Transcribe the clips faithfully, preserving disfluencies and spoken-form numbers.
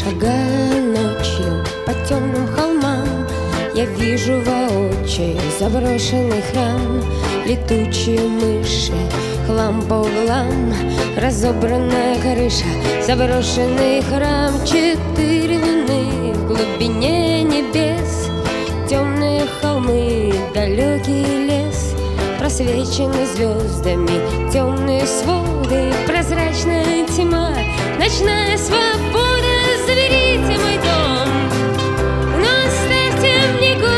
Шагая ночью по темным холмам, я вижу воочию заброшенный храм, летучие мыши, хлам по углам, разобранная крыша, заброшенный храм. Четыре луны в глубине небес, темные холмы, далекий лес, просвеченный звездами темные своды, прозрачная тьма, ночная свобода. Заберите мой дом, но оставьте мне голос,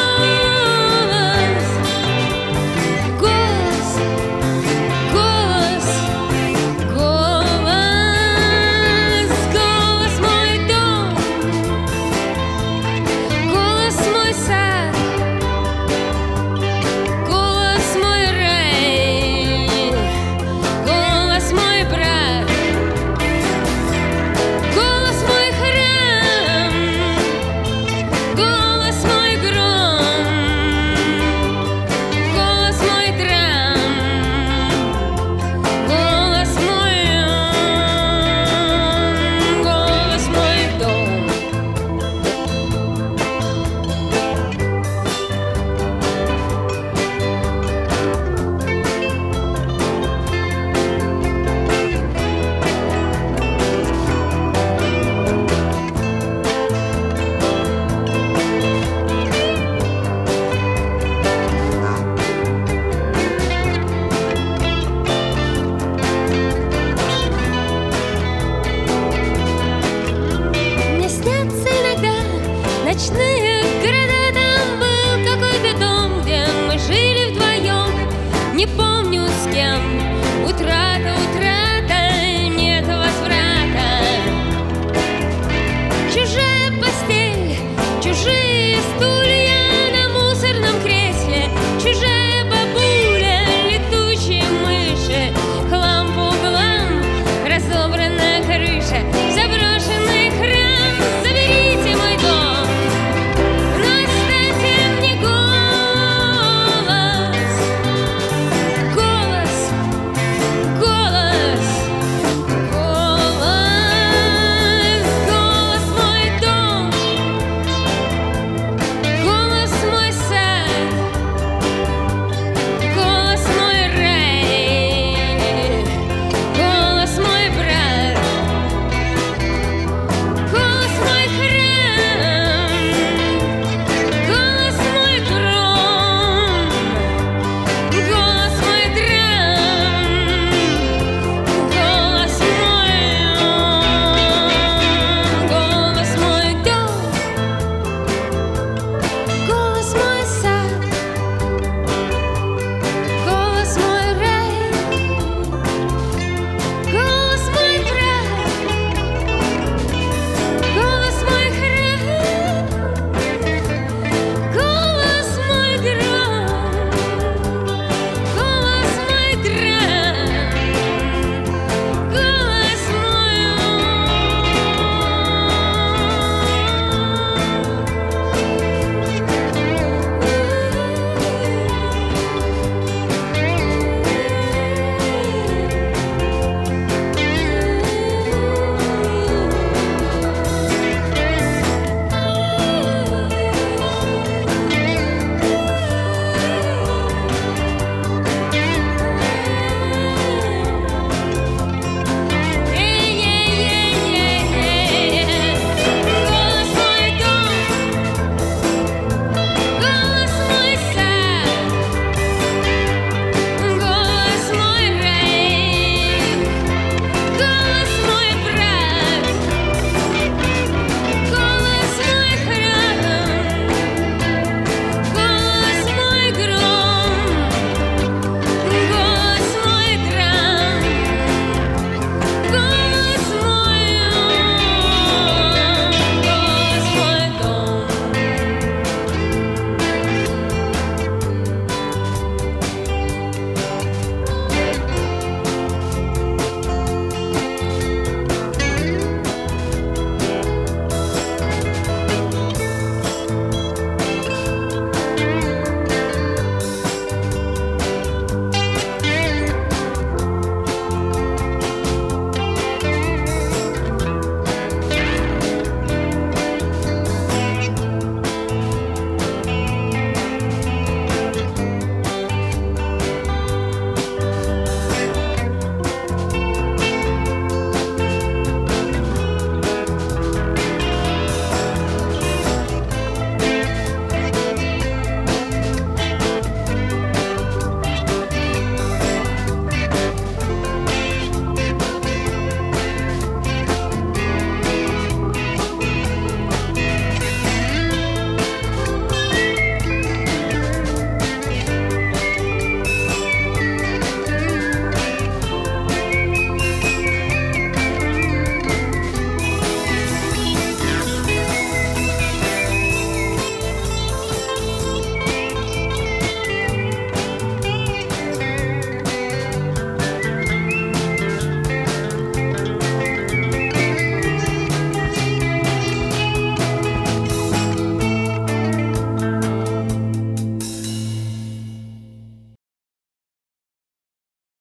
голос, голос, голос, голос мой дом, голос мой сад, голос мой рай, голос мой брат, голос мой храм, голос мой гром, голос мой драм, голос мой ум, голос мой дом. Мне снятся иногда ночные